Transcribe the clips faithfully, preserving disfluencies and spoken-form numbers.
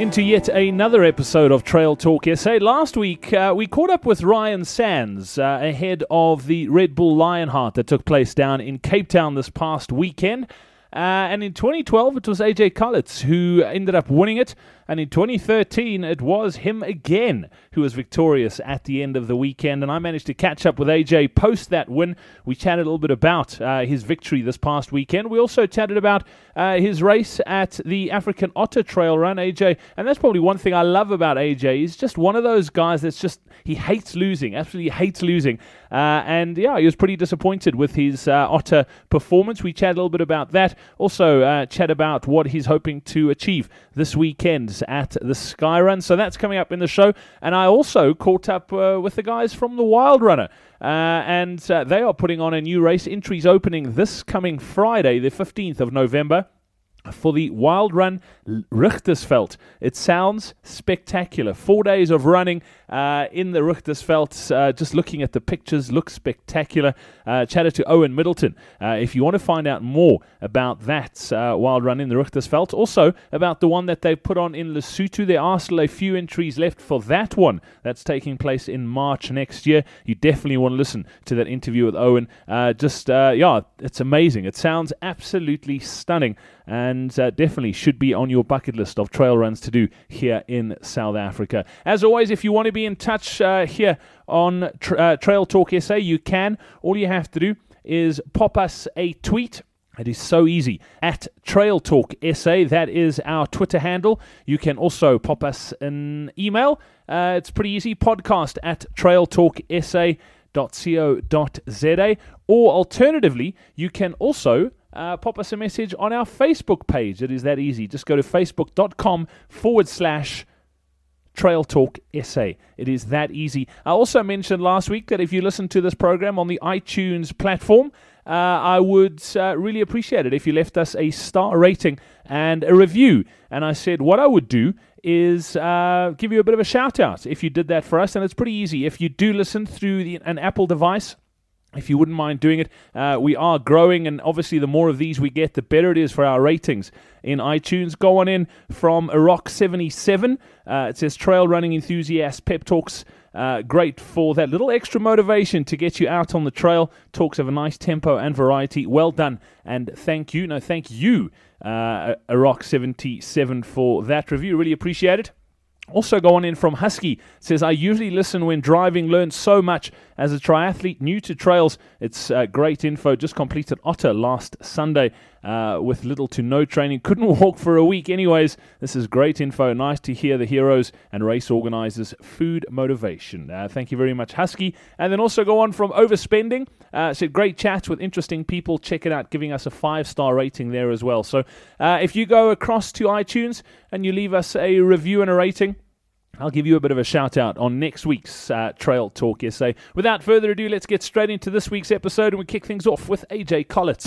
Into yet another episode of Trail Talk S A. Last week, uh, we caught up with Ryan Sandes uh, ahead of the Red Bull Lionheart that took place down in Cape Town this past weekend. Uh, and in twenty twelve, it was A J Collitz who ended up winning it. And in twenty thirteen, it was him again who was victorious at the end of the weekend. And I managed to catch up with A J post that win. We chatted a little bit about uh, his victory this past weekend. We also chatted about uh, his race at the African Otter Trail Run, A J. And that's probably one thing I love about A J. He's just one of those guys that's just, he hates losing, absolutely hates losing. Uh, and yeah, he was pretty disappointed with his uh, Otter performance. We chatted a little bit about that. Also uh, chat about what he's hoping to achieve this weekend at the Sky Run. So that's coming up in the show. And I also caught up uh, with the guys from the Wild Runner. Uh, and uh, they are putting on a new race. Entries opening this coming Friday, the fifteenth of November. For the Wild Run Richtersveld. It sounds spectacular. Four days of running uh, in the Richtersveld. Uh, just looking at the pictures, looks spectacular. Uh, chatted to Owen Middleton. Uh, if you want to find out more about that uh, Wild Run in the Richtersveld, also about the one that they put on in Lesotho, there are still a few entries left for that one. That's taking place in March next year. You definitely want to listen to that interview with Owen. Uh, just, uh, yeah, it's amazing. It sounds absolutely stunning. And uh, definitely should be on your bucket list of trail runs to do here in South Africa. As always, if you want to be in touch uh, here on tra- uh, Trail Talk S A, you can. All you have to do is pop us a tweet. It is so easy. At Trail Talk S A, that is our Twitter handle. You can also pop us an email. Uh, it's pretty easy. Podcast at trailtalksa dot co dot za. Or alternatively, you can also Uh, pop us a message on our Facebook page. It is that easy. Just go to facebook.com forward slash Trail Talk S A. It is that easy. I also mentioned last week that if you listen to this program on the iTunes platform, uh, I would uh, really appreciate it if you left us a star rating and a review. And I said what I would do is uh, give you a bit of a shout out if you did that for us. And it's pretty easy. If you do listen through the, an Apple device, if you wouldn't mind doing it, uh, we are growing, and obviously the more of these we get, the better it is for our ratings in iTunes. Go on in from Rock seventy-seven. Uh, it says Trail Running Enthusiast Pep Talks. Uh, great for that little extra motivation to get you out on the trail. Talks of a nice tempo and variety. Well done, and thank you. No, thank you, uh, Rock seventy-seven, for that review. Really appreciate it. Also go on in from Husky. It says, I usually listen when driving, learn so much. As a triathlete new to trails, it's uh, great info. Just completed Otter last Sunday uh, with little to no training. Couldn't walk for a week anyways. This is great info. Nice to hear the heroes and race organizers' food motivation. Uh, thank you very much, Husky. And then also go on from Overspending. Uh, said, great chats with interesting people. Check it out, giving us a five-star rating there as well. So uh, if you go across to iTunes and you leave us a review and a rating, I'll give you a bit of a shout out on next week's uh, Trail Talk S A. Without further ado, let's get straight into this week's episode, and we kick things off with A J Collitz.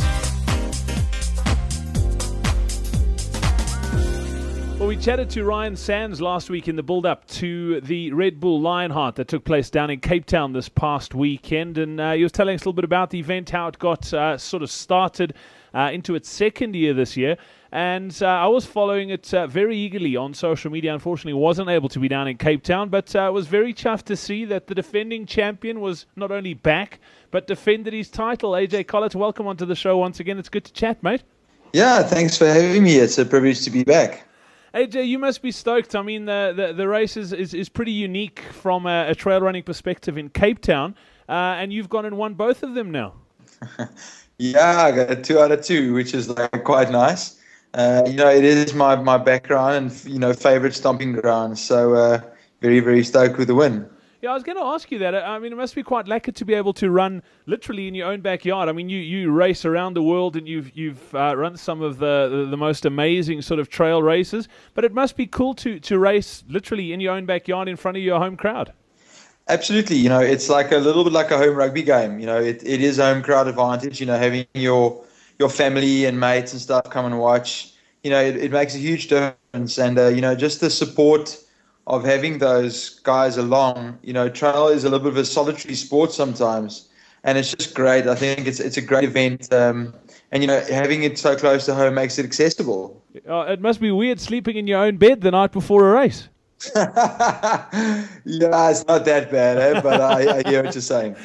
Well, we chatted to Ryan Sandes last week in the build-up to the Red Bull Lionheart that took place down in Cape Town this past weekend, and uh, he was telling us a little bit about the event, how it got uh, sort of started uh, into its second year this year. And uh, I was following it uh, very eagerly on social media. Unfortunately, wasn't able to be down in Cape Town, but uh, was very chuffed to see that the defending champion was not only back, but defended his title. A J Collitz, welcome onto the show once again. It's good to chat, mate. Yeah, thanks for having me. It's a privilege to be back. A J, you must be stoked. I mean, the the, the race is, is, is pretty unique from a, a trail running perspective in Cape Town, uh, and you've gone and won both of them now. Yeah, I got a two out of two, which is like quite nice. Uh, you know, it is my, my background and, you know, favorite stomping ground. So uh, very, very stoked with the win. Yeah, I was going to ask you that. I mean, it must be quite lucky to be able to run literally in your own backyard. I mean, you, you race around the world and you've you've uh, run some of the, the, the most amazing sort of trail races. But it must be cool to, to race literally in your own backyard in front of your home crowd. Absolutely. You know, it's like a little bit like a home rugby game. You know, it, it is home crowd advantage, you know, having your your family and mates and stuff come and watch, you know, it, it makes a huge difference. And, uh, you know, just the support of having those guys along, you know, trail is a little bit of a solitary sport sometimes. And it's just great. I think it's it's a great event. Um, and you know, having it so close to home makes it accessible. Uh, it must be weird sleeping in your own bed the night before a race. Yeah, it's not that bad, eh? But I, I hear what you're saying.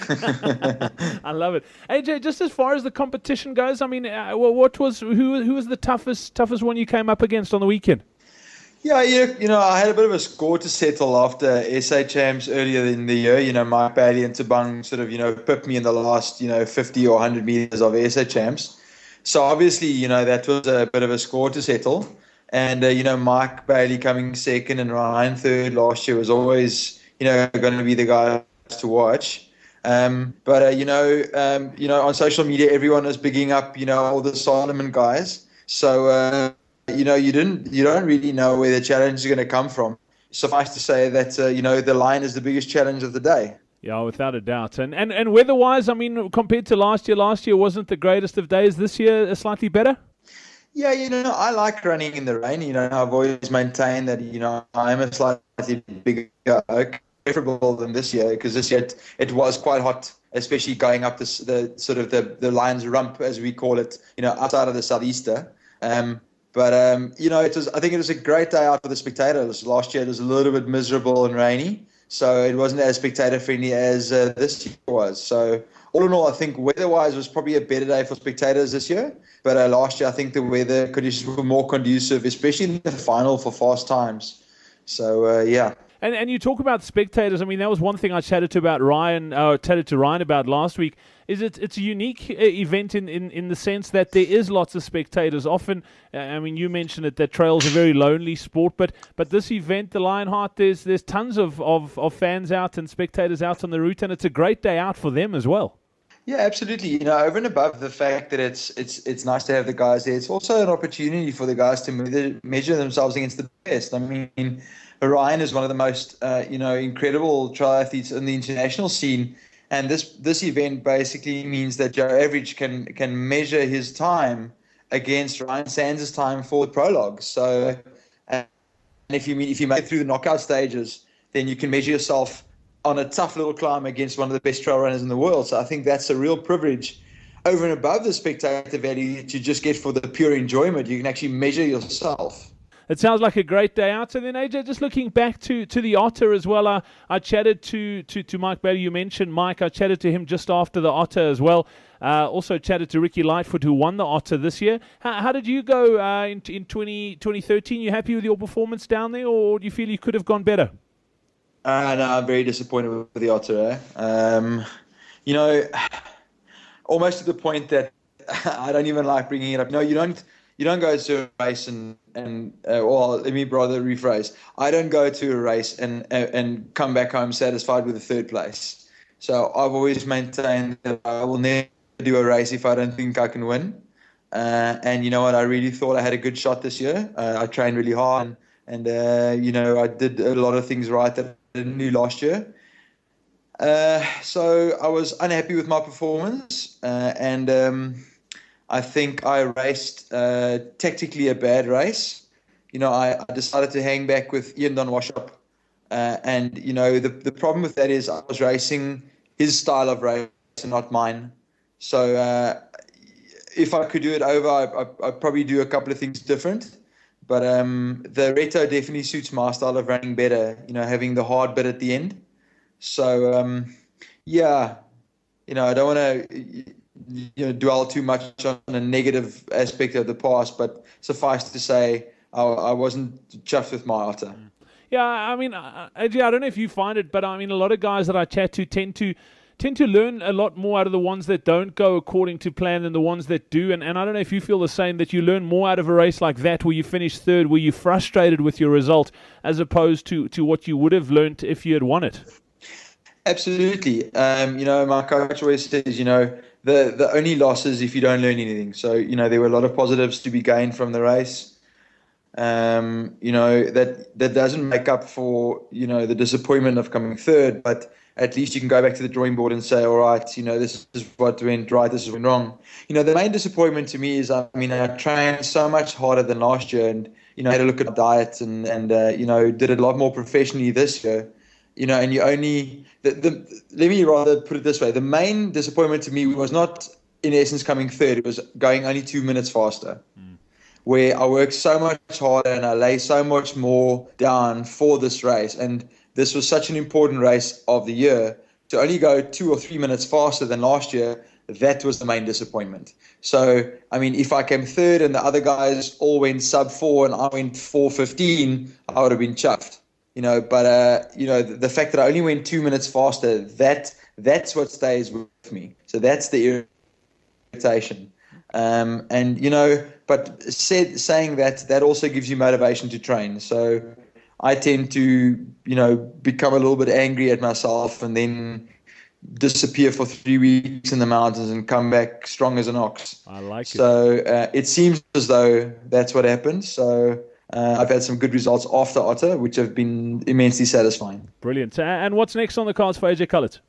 I love it. A J, just as far as the competition goes, I mean, uh, what was who who was the toughest toughest one you came up against on the weekend? Yeah, you, you know, I had a bit of a score to settle after S A Champs earlier in the year. You know, Mike Bailey and Tabang sort of, you know, pipped me in the last, you know, fifty or one hundred meters of S A Champs. So obviously, you know, that was a bit of a score to settle. And, uh, you know, Mike Bailey coming second and Ryan third last year was always, you know, going to be the guys to watch. Um, but, uh, you know, um, you know, on social media, everyone is bigging up, you know, all the Solomon guys. So, uh, you know, you didn't, you don't really know where the challenge is going to come from. Suffice to say that, uh, you know, the line is the biggest challenge of the day. Yeah, without a doubt. And, and, and weather-wise, I mean, compared to last year, last year wasn't the greatest of days. This year, slightly better? Yeah, you know, I like running in the rain. You know, I've always maintained that, you know, I'm a slightly bigger oak, preferable than this year, because this year it, it was quite hot, especially going up this, the sort of the, the Lion's Rump, as we call it, you know, outside of the Southeaster. Um, but, um, you know, it was, I think it was a great day out for the spectators. Last year it was a little bit miserable and rainy, so it wasn't as spectator-friendly as uh, this year was. So all in all, I think weather-wise was probably a better day for spectators this year. But uh, last year, I think the weather conditions were more conducive, especially in the final for fast times. So, uh, yeah. And and you talk about spectators. I mean, that was one thing I chatted to about Ryan, uh, chatted to Ryan about last week. Is it it's a unique uh, event in, in, in the sense that there is lots of spectators. Often, uh, I mean, you mentioned it that trail's a very lonely sport, but but this event, the Lionheart, there's there's tons of, of, of fans out and spectators out on the route, and it's a great day out for them as well. Yeah, absolutely. You know, over and above the fact that it's it's it's nice to have the guys there, it's also an opportunity for the guys to measure, measure themselves against the best. I mean, Ryan is one of the most uh, you know incredible triathletes in the international scene, and this this event basically means that Joe Average can can measure his time against Ryan Sands' time for the prologue. So, and if you mean if you make it through the knockout stages, then you can measure yourself on a tough little climb against one of the best trail runners in the world. So I think that's a real privilege over and above the spectator value to just get for the pure enjoyment. You can actually measure yourself. It sounds like a great day out. And then, A J, just looking back to, to the Otter as well, I, I chatted to, to, to Mike Bailey. You mentioned Mike. I chatted to him just after the Otter as well. Uh, also chatted to Ricky Lightfoot, who won the Otter this year. How, how did you go uh, in, in twenty, twenty thirteen? You happy with your performance down there, or do you feel you could have gone better? Uh, no, I'm very disappointed with the Otter. Eh? Um, you know, almost to the point that I don't even like bringing it up. No, you don't. You don't go to a race and and uh, well, let me rather rephrase. I don't go to a race and uh, and come back home satisfied with the third place. So I've always maintained that I will never do a race if I don't think I can win. Uh, and you know what? I really thought I had a good shot this year. Uh, I trained really hard, and, and uh, you know I did a lot of things right that I didn't do last year. Uh, so I was unhappy with my performance, uh, and um, I think I raced uh, tactically a bad race. You know, I, I decided to hang back with Ian Don Washop, uh, and you know the the problem with that is I was racing his style of race and not mine. So uh, if I could do it over, I, I, I'd probably do a couple of things different. But um, the Reto definitely suits my style of running better, you know, having the hard bit at the end. So, um, yeah, you know, I don't want to you know, dwell too much on a negative aspect of the past, but suffice to say, I, I wasn't chuffed with my Otter. Yeah, I mean, uh, A J, I don't know if you find it, but I mean, a lot of guys that I chat to tend to tend to learn a lot more out of the ones that don't go according to plan than the ones that do. And, and I don't know if you feel the same, that you learn more out of a race like that where you finish third, where you're frustrated with your result, as opposed to, to what you would have learned if you had won it. Absolutely. Um, you know, my coach always says, you know, the, the only loss is if you don't learn anything. So, you know, there were a lot of positives to be gained from the race. Um, you know, that that doesn't make up for, you know, the disappointment of coming third, but at least you can go back to the drawing board and say, all right, you know, this is what went right, this is what went wrong. You know, the main disappointment to me is, I mean, I trained so much harder than last year and, you know, had a look at my diet and, and uh, you know, did it a lot more professionally this year. You know, and you only, the, the, let me rather put it this way. The main disappointment to me was not in essence, coming third. It was going only two minutes faster. Mm. Where I worked so much harder and I lay so much more down for this race. And this was such an important race of the year. To only go two or three minutes faster than last year, that was the main disappointment. So, I mean, if I came third and the other guys all went sub four and I went four fifteen, I would have been chuffed. You know, but, uh, you know, the, the fact that I only went two minutes faster, that that's what stays with me. So that's the irritation. Um, and, you know, but said, saying that, that also gives you motivation to train. So I tend to, you know, become a little bit angry at myself and then disappear for three weeks in the mountains and come back strong as an ox. I like so, it. So uh, it seems as though that's what happened. So uh, I've had some good results after Otter, which have been immensely satisfying. Brilliant. And what's next on the cards for A J Cullett?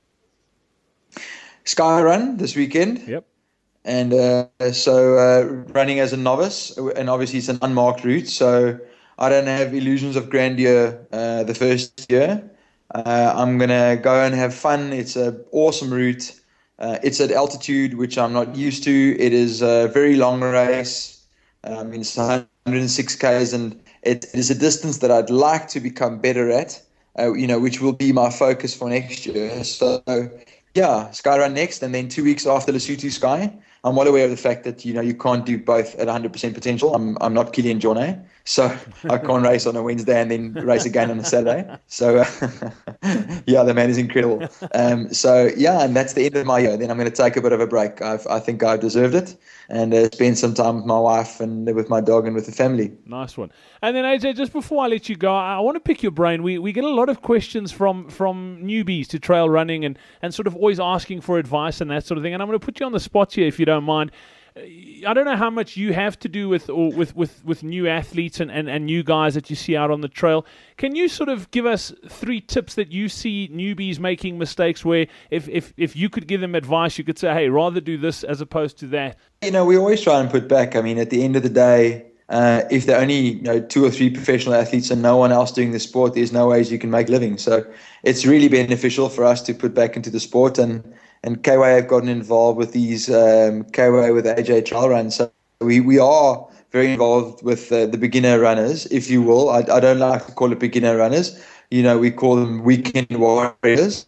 Sky Run this weekend. Yep. And uh, so uh, running as a novice, and obviously it's an unmarked route, so I don't have illusions of grandeur uh, the first year. Uh, I'm going to go and have fun. It's an awesome route. Uh, it's at altitude, which I'm not used to. It is a very long race. Um, it's one hundred six kays, and it is a distance that I'd like to become better at, uh, you know, which will be my focus for next year. So, yeah, Sky Run next, and then two weeks after Lesotho Sky. I'm well aware of the fact that, you know, you can't do both at one hundred percent potential. I'm I'm not Kilian Jornet, so I can't race on a Wednesday and then race again on a Saturday. So, uh, yeah, the man is incredible. Um, so, yeah, and that's the end of my year. Then I'm going to take a bit of a break. I've, I think I've deserved it, and uh, spend some time with my wife and with my dog and with the family. Nice one. And then, A J, just before I let you go, I want to pick your brain. We we get a lot of questions from, from newbies to trail running and, and sort of always asking for advice and that sort of thing. And I'm going to put you on the spot here if you don't mind. I don't know how much you have to do with or with, with, with new athletes and, and, and new guys that you see out on the trail. Can you sort of give us three tips that you see newbies making mistakes where if, if, if you could give them advice, you could say, hey, rather do this as opposed to that? You know, we always try and put back. I mean, at the end of the day, uh, if there are only you know, two or three professional athletes and no one else doing the sport, there's no ways you can make living. So it's really beneficial for us to put back into the sport. And And K Y have gotten involved with these um, K Y with A J Trail Run. So we, we are very involved with uh, the beginner runners, if you will. I, I don't like to call it beginner runners. You know, we call them weekend warriors.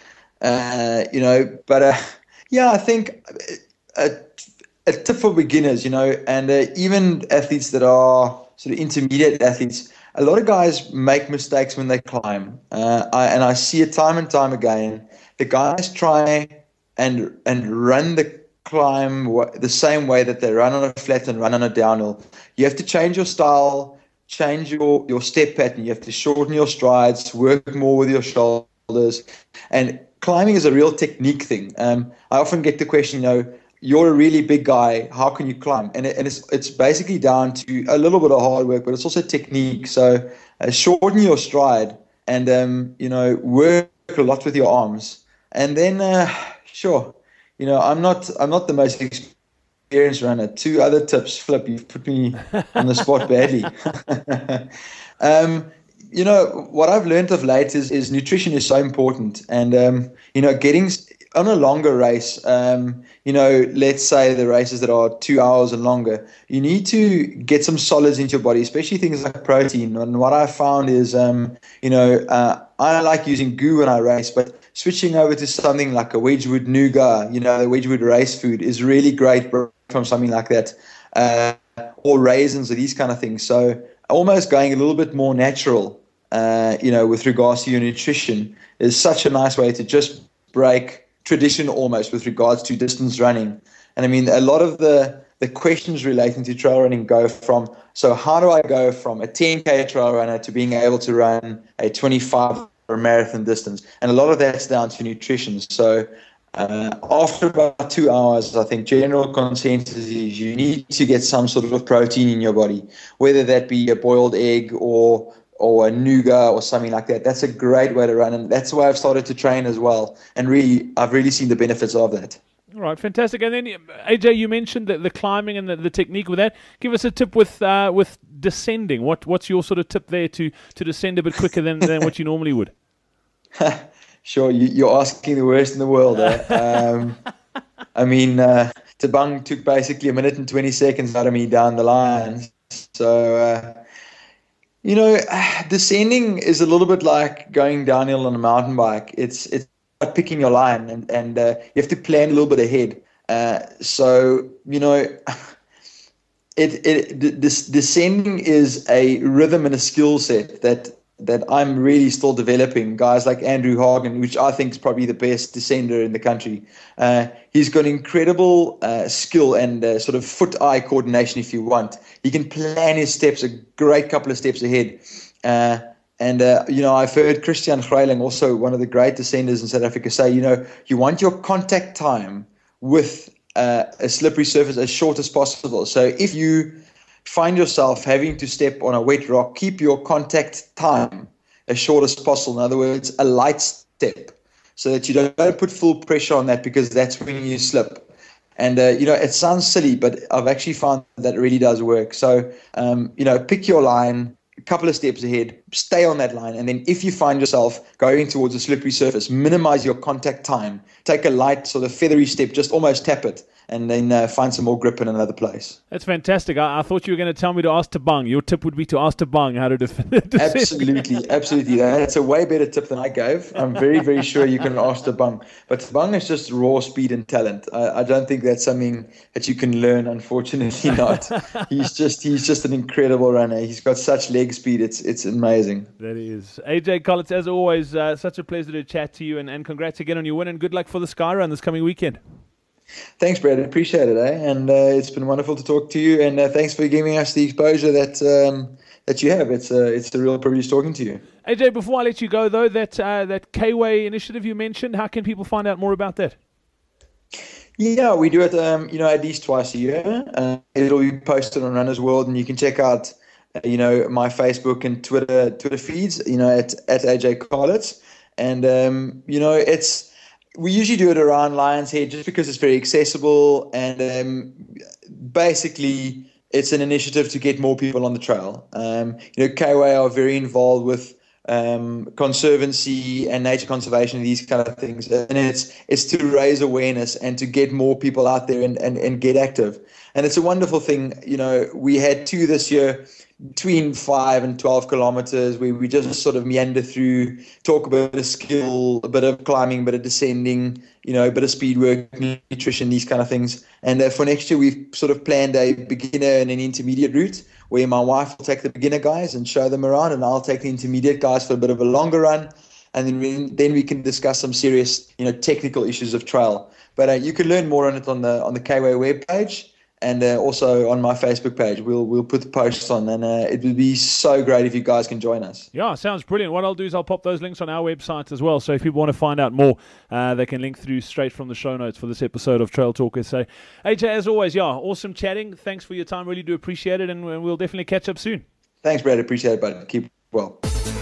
Uh, you know, but uh, yeah, I think a, a tip for beginners, you know, and uh, even athletes that are sort of intermediate athletes, a lot of guys make mistakes when they climb. Uh, I, and I see it time and time again. The guys try and and run the climb the same way that they run on a flat and run on a downhill. You have to change your style, change your, your step pattern. You have to shorten your strides, work more with your shoulders. And climbing is a real technique thing. Um, I often get the question, you know, you're a really big guy, how can you climb? And, it, and it's it's basically down to a little bit of hard work, but it's also technique. So uh, shorten your stride and, um, you know, work a lot with your arms. And then, uh, sure, you know, I'm not I'm not the most experienced runner. Two other tips, Flip, you've put me on the spot badly. um, you know, what I've learned of late is, is nutrition is so important. And, um, you know, getting on a longer race, um, you know, let's say the races that are two hours and longer, you need to get some solids into your body, especially things like protein. And what I found is, um, you know, uh, I like using goo when I race, but switching over to something like a Wedgwood Nougat, you know, the Wedgwood race food is really great from something like that, uh, or raisins or these kind of things. So almost going a little bit more natural, uh, you know, with regards to your nutrition is such a nice way to just break tradition almost with regards to distance running. And I mean, a lot of the, the questions relating to trail running go from, so how do I go from a ten K trail runner to being able to run a twenty-five or marathon distance? And a lot of that's down to nutrition. So uh, after about two hours, I think general consensus is you need to get some sort of protein in your body, whether that be a boiled egg or or a nougat or something like that. That's a great way to run, and that's why I've started to train as well. And really, I've really seen the benefits of that. All right, fantastic. And then, A J, you mentioned the, the climbing and the, the technique with that. Give us a tip with uh, with descending. What What's your sort of tip there to, to descend a bit quicker than, than what you normally would? Sure, you, you're asking the worst in the world. Eh? um, I mean, uh, Tabang took basically a minute and twenty seconds out of me down the line. So, uh, you know, descending is a little bit like going downhill on a mountain bike. It's it's about picking your line, and, and uh, you have to plan a little bit ahead. Uh, so, you know, it, it this descending is a rhythm and a skill set that that I'm really still developing. Guys like Andrew Hagen, which I think is probably the best descender in the country. Uh, he's got incredible uh, skill and uh, sort of foot-eye coordination, if you want. He can plan his steps a great couple of steps ahead. Uh, and, uh, you know, I've heard Christian Greiling, also one of the great descenders in South Africa, say, you know, you want your contact time with uh, a slippery surface as short as possible. So if you find yourself having to step on a wet rock, keep your contact time as short as possible. In other words, a light step, so that you don't, don't put full pressure on that, because that's when you slip. And, uh, you know, it sounds silly, but I've actually found that it really does work. So, um, you know, pick your line, a couple of steps ahead, stay on that line. And then if you find yourself going towards a slippery surface, minimize your contact time. Take a light sort of feathery step, just almost tap it, and then uh, find some more grip in another place. That's fantastic. I, I thought you were going to tell me to ask Tabang. Your tip would be to ask Tabang how to defend it. Absolutely, absolutely. That's a way better tip than I gave. I'm very, very sure you can ask Tabang. But Tabang is just raw speed and talent. I, I don't think that's something that you can learn, unfortunately not. he's just he's just an incredible runner. He's got such leg speed. It's it's amazing. That is. A J Collins, as always, uh, such a pleasure to chat to you, and, and congrats again on your win, and good luck for the Sky Run this coming weekend. Thanks, Brad. I appreciate it, eh? And uh, it's been wonderful to talk to you. And uh, thanks for giving us the exposure that um, that you have. It's uh, it's a real privilege talking to you. A J, before I let you go, though, that uh, that K-Way initiative you mentioned, how can people find out more about that? Yeah, we do it, um, you know, at least twice a year. Uh, it'll be posted on Runners World, and you can check out, uh, you know, my Facebook and Twitter Twitter feeds, you know, at at A J Collins. And um, you know, it's. We usually do it around Lions Head just because it's very accessible, and um, basically it's an initiative to get more people on the trail. Um, you know, K-Way are very involved with um, conservancy and nature conservation and these kind of things, and it's it's to raise awareness and to get more people out there and, and, and get active. And it's a wonderful thing. You know, we had two this year, between five and twelve kilometers, where we just sort of meander through, talk a bit of skill, a bit of climbing, a bit of descending, you know, a bit of speed work, nutrition, these kind of things. And uh, for next year, we've sort of planned a beginner and an intermediate route, where my wife will take the beginner guys and show them around, and I'll take the intermediate guys for a bit of a longer run. And then we, then we can discuss some serious, you know, technical issues of trail. But uh, you can learn more on it on the on the K-Way webpage. And uh, also on my Facebook page, we'll we'll put the posts on, and uh, it would be so great if you guys can join us. Yeah, sounds brilliant. What I'll do is I'll pop those links on our website as well, so if people want to find out more, uh, they can link through straight from the show notes for this episode of Trail Talk S A. A J, as always, yeah, awesome chatting. Thanks for your time. Really do appreciate it, and we'll definitely catch up soon. Thanks, Brad. Appreciate it, bud. Keep well.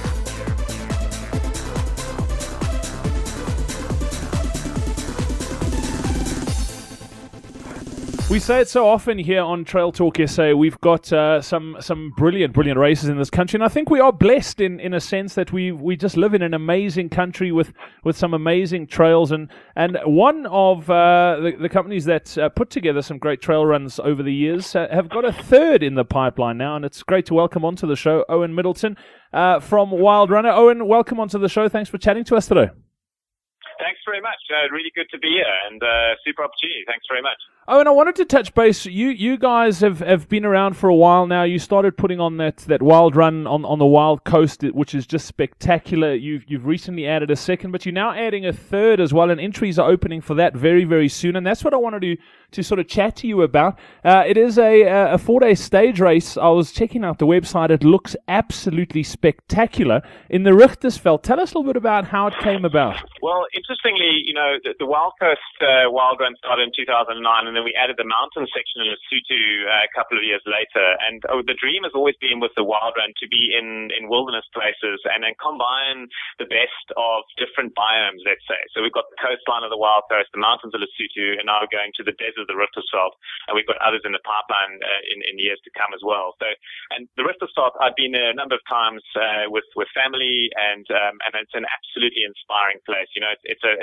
We say it so often here on Trail Talk S A. We've got uh, some some brilliant, brilliant races in this country, and I think we are blessed in, in a sense that we we just live in an amazing country with, with some amazing trails. And, and one of uh, the, the companies that uh, put together some great trail runs over the years uh, have got a third in the pipeline now, and it's great to welcome onto the show Owen Middleton uh, from Wild Runner. Owen, welcome onto the show. Thanks for chatting to us today. Thanks very much. Uh, really good to be here, and uh, super opportunity. Thanks very much. Oh, and I wanted to touch base. You you guys have, have been around for a while now. You started putting on that, that wild run on, on the Wild Coast, which is just spectacular. You've you've recently added a second, but you're now adding a third as well, and entries are opening for that very, very soon. And that's what I wanted to to sort of chat to you about. Uh, it is a a four-day stage race. I was checking out the website. It looks absolutely spectacular in the Richtersveld. Tell us a little bit about how it came about. Well, interestingly, you know, the, the Wild Coast uh, Wild Run started in two thousand nine, and then we added the mountain section in Lesotho uh, a couple of years later. And oh, the dream has always been with the Wild Run to be in, in wilderness places and then combine the best of different biomes, let's say. So we've got the coastline of the Wild Coast, the mountains of Lesotho, and now we're going to the desert of the Richtersveld, and we've got others in the pipeline uh, in, in years to come as well. So, and the Richtersveld, I've been there a number of times uh, with with family, and um, and it's an absolutely inspiring place. You know, it's, it's a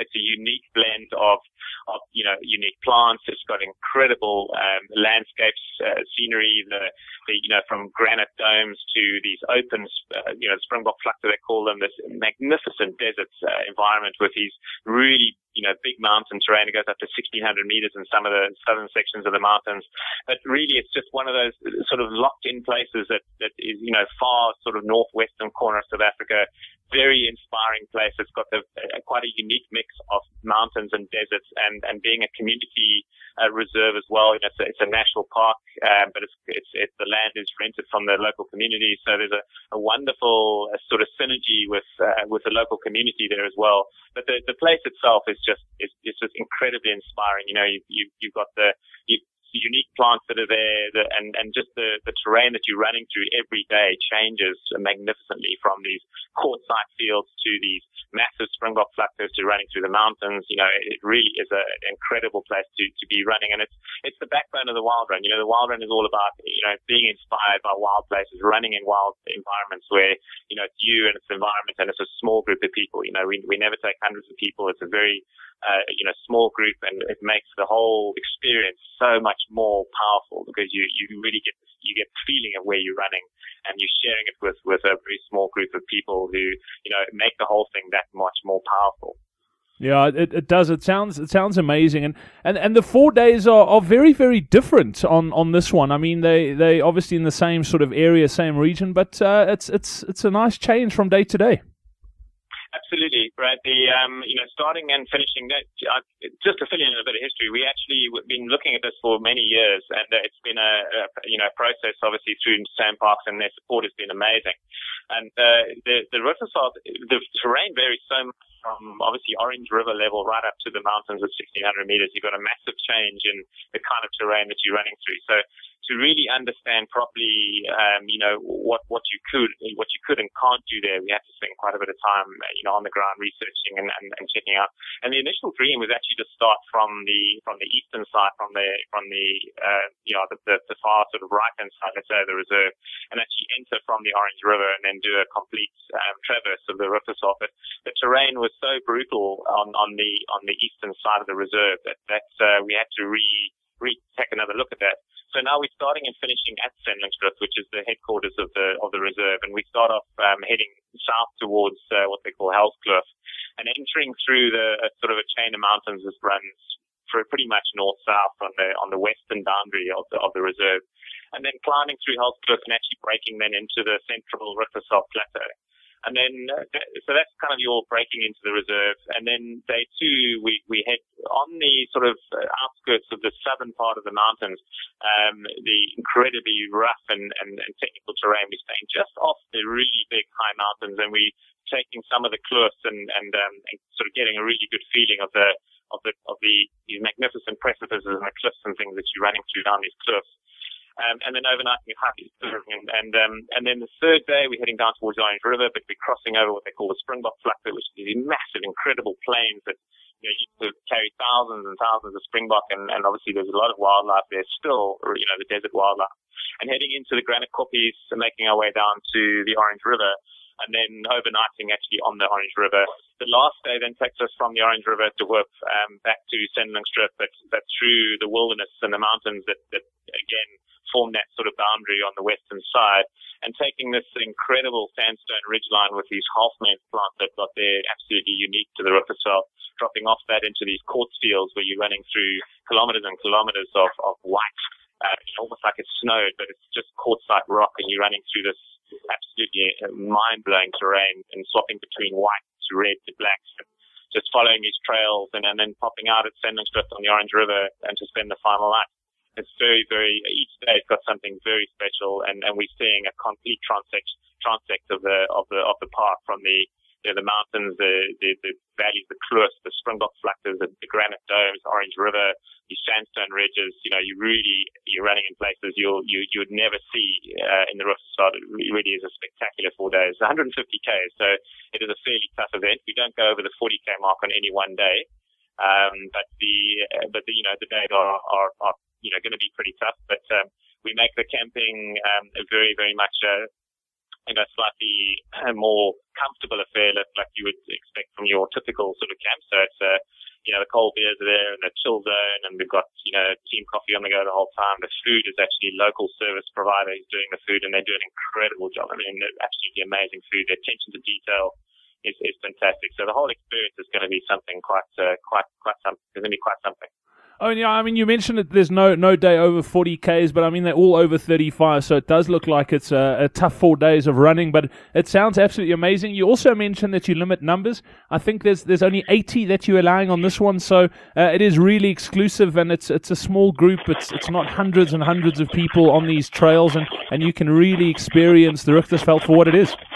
it's a unique blend of, of you know, unique plants. It's got incredible um, landscapes, uh, scenery, the, the, you know, from granite domes to these open, uh, you know, Springbok Vlakte, they call them, this magnificent desert uh, environment with these really, you know, big mountain terrain. It goes up to sixteen hundred meters in some of the southern sections of the mountains. But really, it's just one of those sort of locked-in places that, that is, you know, far sort of northwestern corner of South Africa. Very inspiring place. It's got the, uh, quite a unique mix of mountains and deserts, and, and being a community uh, reserve as well. You know, it's, a, it's a national park, um, but it's, it's, it's the land is rented from the local community. So there's a, a wonderful uh, sort of synergy with uh, with the local community there as well. But the, the place itself is just is, is just incredibly inspiring. You know, you, you you've got the you, unique plants that are there, the, and, and just the, the terrain that you're running through every day changes magnificently, from these quartzite fields to these massive Springbok Vlaktes to running through the mountains. You know, it really is a, an incredible place to, to be running, and it's it's the backbone of the wild run. You know, the wild run is all about, you know, being inspired by wild places, running in wild environments where, you know, it's you and it's the environment, and it's a small group of people. You know, we we never take hundreds of people. It's a very Uh, you know, small group, and it makes the whole experience so much more powerful, because you, you really get you get the feeling of where you're running, and you're sharing it with, with a very small group of people who, you know, make the whole thing that much more powerful. Yeah, it, it does. It sounds it sounds amazing, and, and, and the four days are, are very very different on, on this one. I mean, they they obviously in the same sort of area, same region, but uh, it's it's it's a nice change from day to day. Absolutely, right. The um, you know, starting and finishing that. Uh, just to fill in a bit of history, we actually have been looking at this for many years, and uh, it's been a, a you know process, obviously through SANParks, and their support has been amazing. And uh, the the Riffersalt, the terrain varies so much from obviously Orange River level right up to the mountains at sixteen hundred meters. You've got a massive change in the kind of terrain that you're running through. So to really understand properly, um, you know, what, what you could, what you could and can't do there, we had to spend quite a bit of time, you know, on the ground researching and, and, and checking out. And the initial dream was actually to start from the, from the eastern side, from the, from the, uh, you know, the, the, the far sort of right-hand side, let's say, of the reserve, and actually enter from the Orange River and then do a complete, um, traverse of the Riffersalt. But the terrain was so brutal on, on the, on the eastern side of the reserve that, that, uh, we had to re, re, take another look at that. So now we're starting and finishing at Sandlingsdrift, which is the headquarters of the of the reserve, and we start off um, heading south towards uh, what they call Hellskloof, and entering through the uh, sort of a chain of mountains that runs for pretty much north-south on the on the western boundary of the of the reserve, and then climbing through Hellskloof and actually breaking then into the central Riffersalt Plateau. And then, uh, so that's kind of your breaking into the reserve. And then day two, we, we head on the sort of outskirts of the southern part of the mountains, um, the incredibly rough and, and, and technical terrain. We're staying just off the really big high mountains, and we're taking some of the cliffs and, and, um, and sort of getting a really good feeling of the, of the, of the, these magnificent precipices and the cliffs and things that you're running through down these cliffs. Um, and then overnighting at Happy. And, and, um, and then the third day, we're heading down towards the Orange River, but we're crossing over what they call the Springbok Vlakte, which is these massive, incredible plains that, you know, used to carry thousands and thousands of Springbok, and, and obviously there's a lot of wildlife there still, you know, the desert wildlife. And heading into the Granite Koppies and making our way down to the Orange River, and then overnighting actually on the Orange River. The last day then takes us from the Orange River to Hoop, um, back to Sandlingsdrift, but, but through the wilderness and the mountains that, that again, form that sort of boundary on the western side, and taking this incredible sandstone ridgeline with these half-length plants they've got there, absolutely unique to the Riffersalt, dropping off that into these quartz fields where you're running through kilometers and kilometers of, of white, uh, almost like it's snowed, but it's just quartzite rock, and you're running through this absolutely mind-blowing terrain and swapping between white to red to black, just following these trails, and, and then popping out at Sandlingsdrift on the Orange River and to spend the final night. It's very, very, each day's got something very special, and, and we're seeing a complete transect, transect of the, of the, of the park, from the, you know, the mountains, the, the, the valleys, the cliffs, the Springbok Vlaktes, the, the granite domes, Orange River, these sandstone ridges. You know, you really, you're running in places you'll, you, you would never see, uh, in the Riffersalt. It really is a spectacular four days. one hundred fifty K, so it is a fairly tough event. We don't go over the forty K mark on any one day. Um, but the, uh, but the, you know, the days are, are, are, you know, going to be pretty tough, but, um, we make the camping, um, very, very much, uh, you know, slightly more comfortable affair like, like you would expect from your typical sort of camp. So it's a, you know, the cold beers are there and the chill zone, and we've got, you know, team coffee on the go the whole time. The food is actually local service provider who's doing the food, and they do an incredible job. I mean, they're absolutely amazing food. Their attention to detail is, is fantastic. So the whole experience is going to be something quite, uh, quite, quite something. It's going to be quite something. Oh, yeah, I mean, you mentioned that there's no no day over forty kays, but I mean, they're all over thirty-five, so it does look like it's a, a tough four days of running, but it sounds absolutely amazing. You also mentioned that you limit numbers. I think there's there's only eighty that you're allowing on this one, so uh, it is really exclusive, and it's it's a small group. It's it's not hundreds and hundreds of people on these trails, and, and you can really experience the Richtersveld for what it is.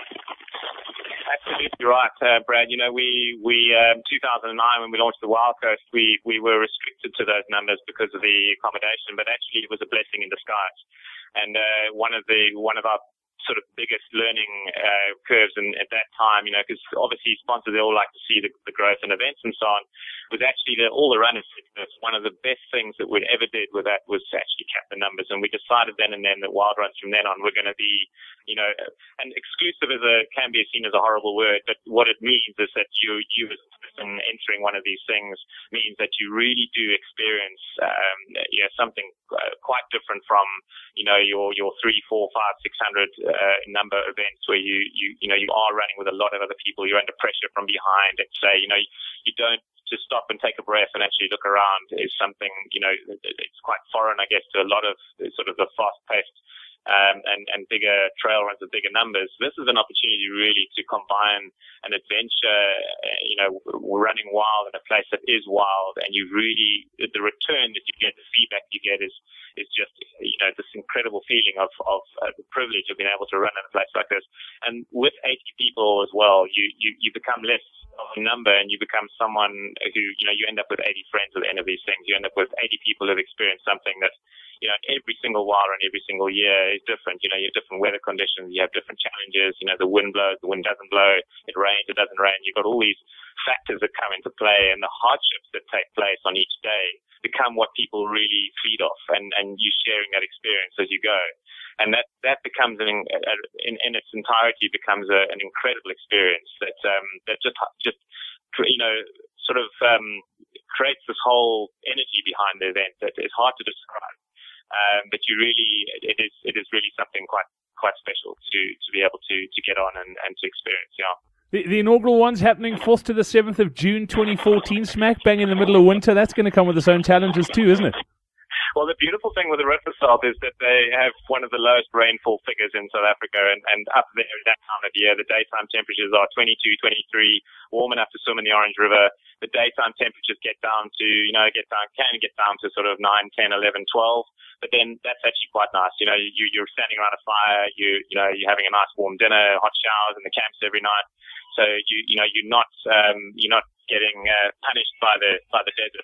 You're right, uh, Brad. You know, we, we um, two thousand nine, when we launched the Wild Coast, we, we were restricted to those numbers because of the accommodation, but actually it was a blessing in disguise. And uh, one of the one of our sort of biggest learning uh, curves in, at that time, you know, because obviously sponsors, they all like to see the, the growth in events and so on, was actually that all the runners said this. One of the best things that we ever did with that was to actually cap the numbers. And we decided then and then that Wild Runs from then on were going to be, you know, and exclusive as a, can be seen as a horrible word, but what it means is that you, you as a person entering one of these things means that you really do experience, um, you know, something uh, quite different from, you know, your, your three, four, five, six hundred, uh, number events where you, you, you know, you are running with a lot of other people. You're under pressure from behind. It's say, you know, you don't just stop and take a breath and actually look around is something, you know, it's quite foreign, I guess, to a lot of sort of the fast-paced um, and, and bigger trail runs with bigger numbers. This is an opportunity really to combine an adventure, you know, running wild in a place that is wild, and you really, the return that you get, the feedback you get is is just, you know, this incredible feeling of, of uh, the privilege of being able to run in a place like this. And with eighty people as well, you, you, you become less of a number, and you become someone who, you know, you end up with eighty friends at the end of these things. You end up with eighty people who've experienced something that, you know, every single wild run, every single year is different. You know, you have different weather conditions, you have different challenges, you know, the wind blows, the wind doesn't blow, it rains, it doesn't rain. You've got all these factors that come into play, and the hardships that take place on each day become what people really feed off, and, and you sharing that experience as you go. And that, that becomes, an, in, in its entirety, becomes a, an incredible experience that, um, that just, just, you know, sort of, um, creates this whole energy behind the event that is hard to describe. Um, but you really, it is, it is really something quite, quite special to, to be able to, to get on and, and to experience, yeah. The, the inaugural one's happening fourth to the seventh of June twenty fourteen, smack bang in the middle of winter. That's going to come with its own challenges too, isn't it? Well, the beautiful thing with the Richtersveld is that they have one of the lowest rainfall figures in South Africa, and, and up there at that time of year, the daytime temperatures are twenty-two, twenty-three, warm enough to swim in the Orange River. The daytime temperatures get down to, you know, get down, can get down to sort of nine, ten, eleven, twelve. But then that's actually quite nice. You know, you, you're standing around a fire, you, you know, you're having a nice warm dinner, hot showers in the camps every night. So you, you know, you're not, um, you're not getting uh, punished by the by the desert.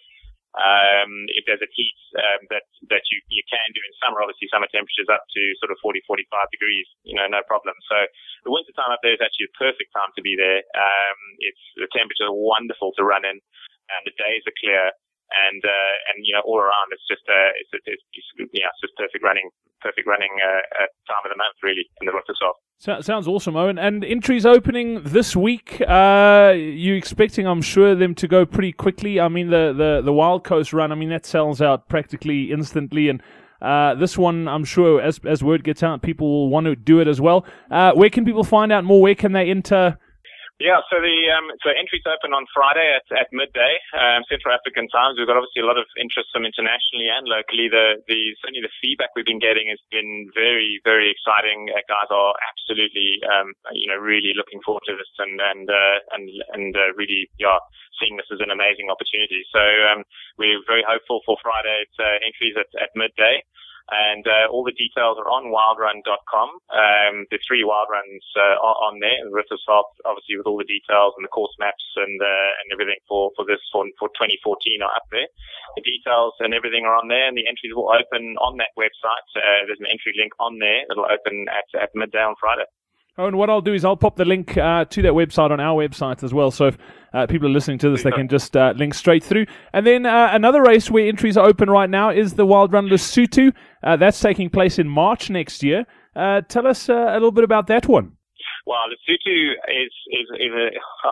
Um, if there's a heat um, that that you you can do in summer, obviously summer temperatures up to sort of forty, forty-five degrees, you know, no problem. So the winter time up there is actually a perfect time to be there. Um, it's the temperatures are wonderful to run in, and the days are clear, and uh, and you know, all around it's just uh, it's, it's, it's yeah, it's just perfect running, perfect running uh, uh, time of the month really in the Richtersveld. So, sounds awesome, Owen. And entries opening this week. Uh, you expecting, I'm sure, them to go pretty quickly. I mean, the, the, the Wild Coast run, I mean, that sells out practically instantly. And uh, this one, I'm sure, as as word gets out, people will want to do it as well. Uh, where can people find out more? Where can they enter? Yeah, so the um, so entries open on Friday at, at midday, um, Central African times. We've got obviously a lot of interest from internationally and locally. The the certainly the feedback we've been getting has been very very exciting. Uh, guys are absolutely um, you know really looking forward to this and and uh, and and uh, really yeah seeing this as an amazing opportunity. So um, we're very hopeful for Friday's uh, entries at, at midday. And uh, all the details are on wildrun dot com. Um, the three wild runs uh, are on there. The Richtersveld, obviously, with all the details and the course maps and uh, and everything for for this for for twenty fourteen are up there. The details and everything are on there, and the entries will open on that website. Uh, there's an entry link on there that'll open at at midday on Friday. Oh, and what I'll do is I'll pop the link uh, to that website on our website as well. So if uh, people are listening to this, they can just uh, link straight through. And then uh, another race where entries are open right now is the Wild Run Lesotho. Uh, that's taking place in March next year. Uh, tell us uh, a little bit about that one. Well, Lesotho is is is a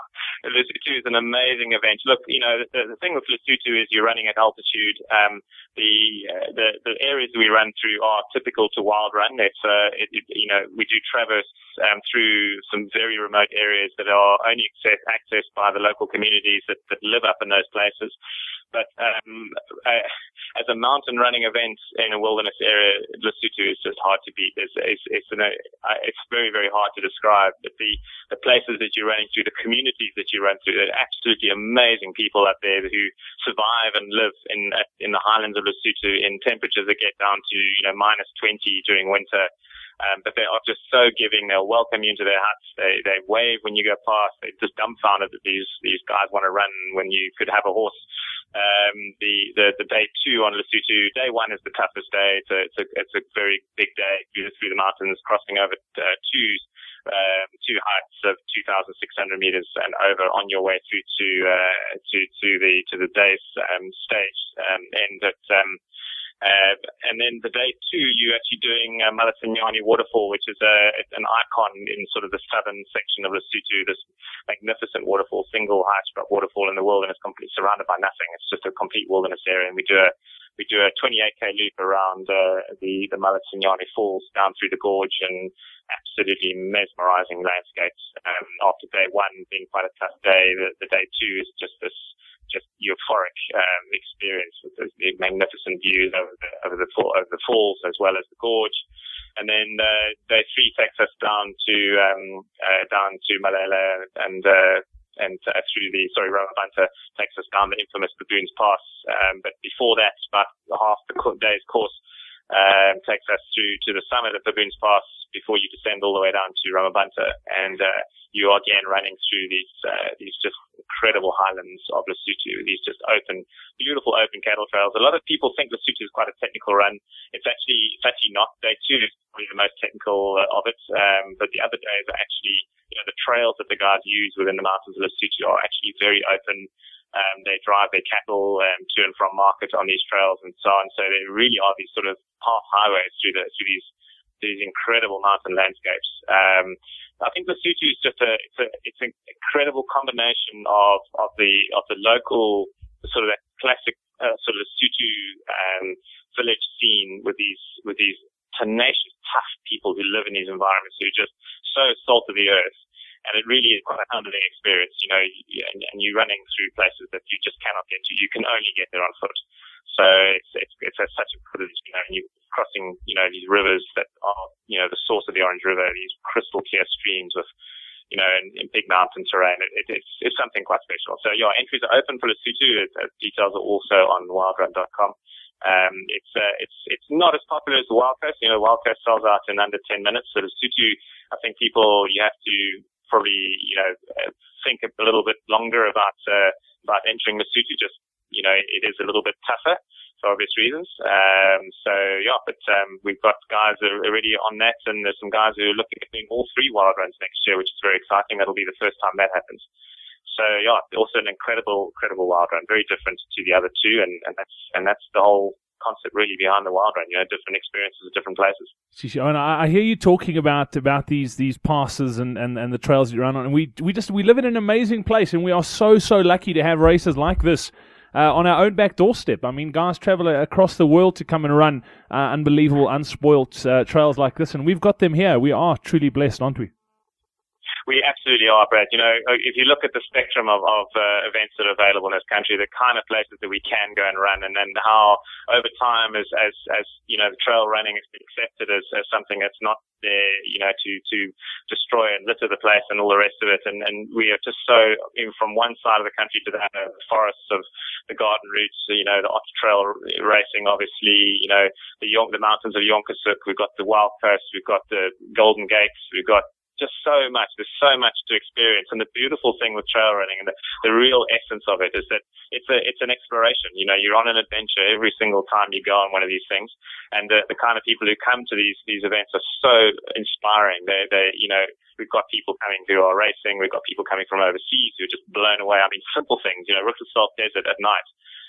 Lesotho is an amazing event. Look, you know, the, the thing with Lesotho is you're running at altitude. Um, the, uh, the the areas we run through are typical to wild run. It's uh, it, it, you know, we do traverse um, through some very remote areas that are only access, accessed by the local communities that, that live up in those places. But um, uh, as a mountain running event in a wilderness area, Lesotho is just hard to beat. It's it's it's, an, uh, it's very very hard to describe. But the the places that you're running through, the communities that you run through, they're absolutely amazing people up there who survive and live in in the highlands of Lesotho in temperatures that get down to you know minus twenty during winter. Um, but they are just so giving. They'll welcome you into their huts. They they wave when you go past. They're just dumbfounded that these these guys want to run when you could have a horse. Um, the, the the day two on Lesotho, day one is the toughest day. It's a it's a, it's a very big day through the, through the mountains, crossing over uh, two um, two heights of two thousand six hundred meters and over on your way through to uh, to to the to the day's um, stage um, end at. Um, Uh, and then the day two, you're actually doing uh, Malasinyane Waterfall, which is a, it's an icon in sort of the southern section of Lesotho, this magnificent waterfall, single highest waterfall in the world, and it's completely surrounded by nothing. It's just a complete wilderness area, and we do a we do a twenty-eight K loop around uh, the the Malasinyane Falls down through the gorge, and absolutely mesmerizing landscapes. Um, after day one being quite a tough day, the, the day two is just this. Just euphoric um, experience with the, the magnificent views over the over the, fall, over the falls as well as the gorge, and then uh, day three takes us down to um, uh, down to Malele and uh, and uh, through the sorry Ramabanta takes us down the infamous Baboons Pass. Um, but before that, about half the day's course um, takes us through to the summit of Baboons Pass before you descend all the way down to Ramabanta, and uh, you are again running through these uh, these just incredible highlands of Lesotho, these just open, beautiful open cattle trails. A lot of people think Lesotho is quite a technical run. It's actually it's actually not. Day two is probably the most technical uh, of it, um, but the other days are actually, you know, the trails that the guys use within the mountains of Lesotho are actually very open. Um, they drive their cattle um, to and from market on these trails and so on. So they really are these sort of half highways through the through these these incredible mountain landscapes. Um, I think Lesotho is just a it's a it's an incredible combination of of the of the local sort of that classic uh, sort of Lesotho um, village scene with these with these tenacious, tough people who live in these environments who are just so salt of the earth. And it really is quite a humbling experience, you know, and, and you're running through places that you just cannot get to. You can only get there on foot. So it's it's it's a, such a privilege, you know, and you're crossing, you know, these rivers that are, you know, the source of the Orange River, these crystal clear streams with, you know, in, in big mountain terrain. It, it, it's it's something quite special. So yeah, entries are open for Lesotho. Uh, details are also on wildrun dot com. Um, it's uh, it's it's not as popular as the Wild Coast. You know, Wild Coast sells out in under ten minutes. So Lesotho, I think people you have to probably, you know, think a little bit longer about uh, about entering Lesotho. Just, you know, it is a little bit tougher for obvious reasons. Um, so yeah, but um, we've got guys that are already on that, and there's some guys who are looking at doing all three wild runs next year, which is very exciting. That'll be the first time that happens. So yeah, also an incredible, incredible wild run, very different to the other two, and, and that's and that's the whole concept really behind the wild run. You know, different experiences at different places. And I hear you talking about about these these passes and, and, and the trails you run on, and we we just we live in an amazing place, and we are so so lucky to have races like this uh, on our own back doorstep. I mean, guys travel across the world to come and run uh, unbelievable, unspoilt uh, trails like this, and we've got them here. We are truly blessed, aren't we? We absolutely are, Brad. You know, if you look at the spectrum of, of uh, events that are available in this country, the kind of places that we can go and run, and then how over time, as as as you know, the trail running has been accepted as, as something that's not there, you know, to to destroy and litter the place and all the rest of it. And and we are just so, even from one side of the country to the other, the forests of the garden routes, you know, the Otter Trail racing, obviously, you know, the Yon- the mountains of Jonkershoek. We've got the Wild Coast. We've got the Golden Gates. We've got just so much. There's so much to experience, and the beautiful thing with trail running and the, the real essence of it is that it's a it's an exploration. You know, you're on an adventure every single time you go on one of these things, and the, the kind of people who come to these these events are so inspiring. They they you know, we've got people coming who are racing. We've got people coming from overseas who are just blown away. I mean, simple things. You know, Riversdorp Desert at night.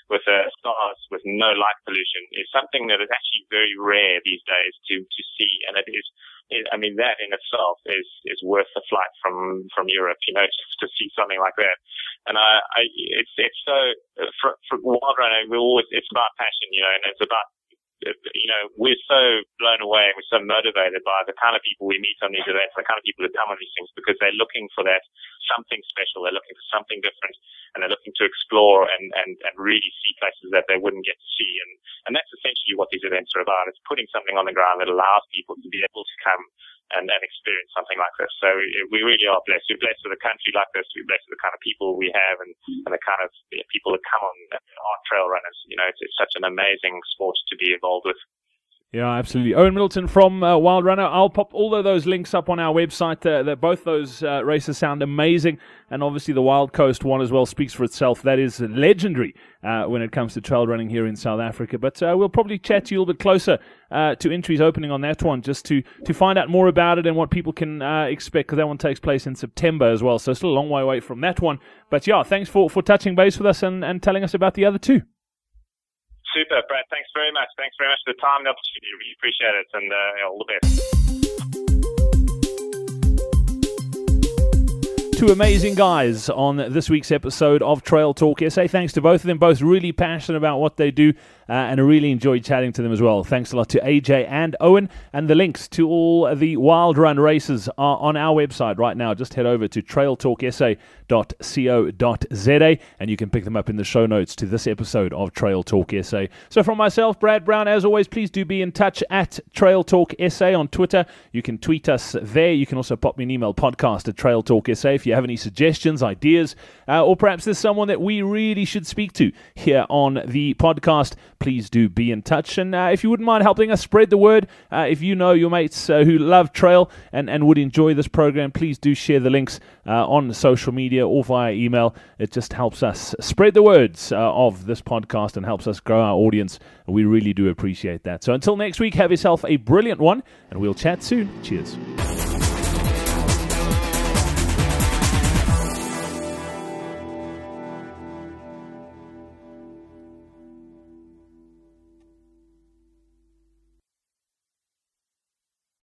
with uh, stars, with no light pollution, is something that is actually very rare these days to, to see. And it is, it, I mean, that in itself is, is worth the flight from, from Europe, you know, just to see something like that. And I, I it's, it's so, for, for wild running, we always, it's about passion, you know, and it's about, you know, we're so blown away and we're so motivated by the kind of people we meet on these events, the kind of people that come on these things, because they're looking for that something special. They're looking for something different, and they're looking to explore and, and, and really see places that they wouldn't get to see. And, and that's essentially what these events are about. It's putting something on the ground that allows people to be able to come and, and experience something like this. So we really are blessed. We're blessed with a country like this. We're blessed with the kind of people we have and, and the kind of people that come on are trail runners. You know, it's, it's such an amazing sport to be involved with. Yeah, absolutely. Owen Middleton from uh, Wild Runner. I'll pop all of those links up on our website. Uh, that both those uh, races sound amazing, and obviously the Wild Coast one as well speaks for itself. That is legendary uh, when it comes to trail running here in South Africa. But uh, we'll probably chat to you a little bit closer uh, to entries opening on that one, just to, to find out more about it and what people can uh, expect, because that one takes place in September as well. So still a long way away from that one. But yeah, thanks for, for touching base with us and, and telling us about the other two. Super, Brad. Thanks very much. Thanks very much for the time and the opportunity. Really appreciate it, and uh, all the best. Two amazing guys on this week's episode of Trail Talk S A. Thanks to both of them, both really passionate about what they do, uh, and I really enjoyed chatting to them as well. Thanks a lot to A J and Owen, and the links to all the Wild Run races are on our website right now. Just head over to trail talk s a dot co dot z a and you can pick them up in the show notes to this episode of Trail Talk S A. So from myself, Brad Brown, as always, please do be in touch at Trail Talk S A on Twitter. You can tweet us there. You can also pop me an email, podcast at Trail Talk S A, if you have any suggestions, ideas, uh, or perhaps there's someone that we really should speak to here on the podcast. Please do be in touch. And uh, if you wouldn't mind helping us spread the word, uh, if you know your mates uh, who love trail and, and would enjoy this program, please do share the links uh, on social media or via email. It just helps us spread the words uh, of this podcast and helps us grow our audience. And we really do appreciate that. So until next week, have yourself a brilliant one, and we'll chat soon. Cheers.